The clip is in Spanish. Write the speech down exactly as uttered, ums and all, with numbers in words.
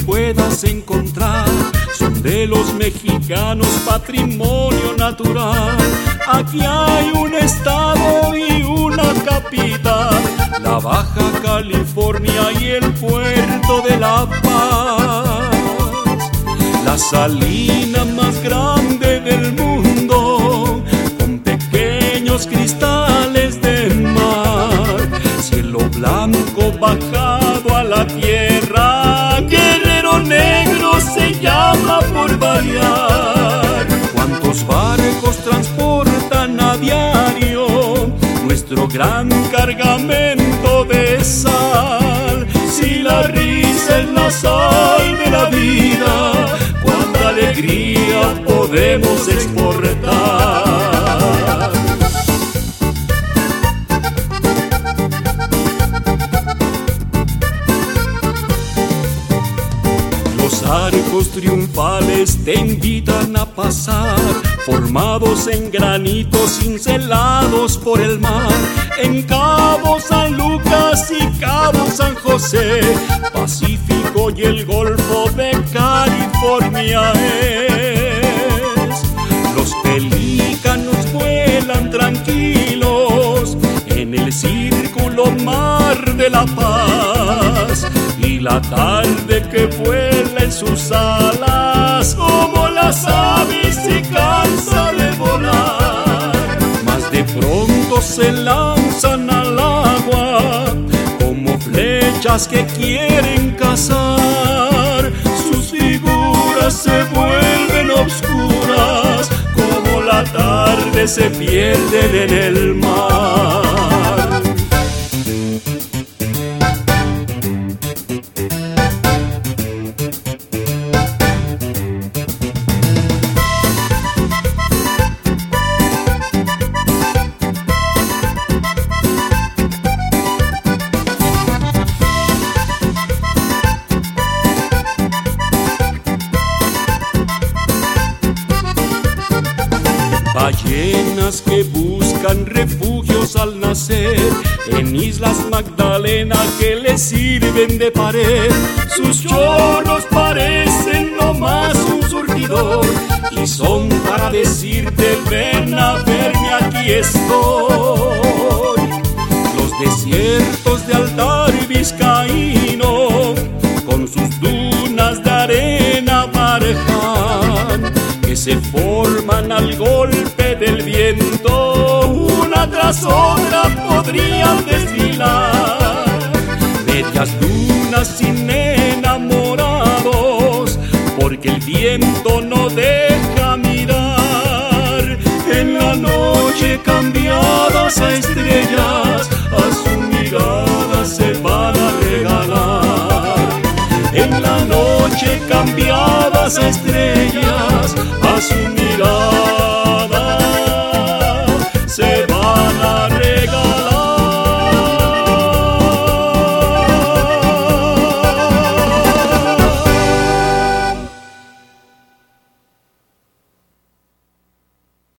puedas encontrar son de los mexicanos patrimonio natural. Aquí hay un estado y una capital, la Baja California y el puerto de La Paz. La salina más grande del mundo, con pequeños cristales de mar, cielo blanco bajado a la tierra, Guerrero Negro se llama por variar. ¿Cuántos barcos transportan a diario nuestro gran cargamento de sal? Si la risa es la sal de la vida, cuánta alegría podemos exportar. Los arcos triunfales te invitan a pasar, formados en granito cincelados por el mar, en Cabo San Lucas y Cabo San José, Pacífico y el Golfo de California es. Los pelícanos vuelan tranquilos en el círculo mar de la paz, y la tarde que vuela en sus alas como las aves se cansa de volar. Mas de pronto se lanzan al agua como flechas que quieren cazar. Sus figuras se vuelven obscuras como la tarde se pierden en el mar. Ballenas que buscan refugios al nacer en Islas Magdalena que les sirven de pared. Sus chorros parecen nomás un surtidor y son para decirte ven a verme, aquí estoy. Los desiertos de altar vizcaíno con sus dunas de arena barjan que se forman al golpe del viento, una tras otra podrían desfilar. Medias dunas sin enamorados, porque el viento no deja mirar. En la noche cambiadas a estrellas, a su mirada se van a regalar. En la noche cambiadas a estrellas,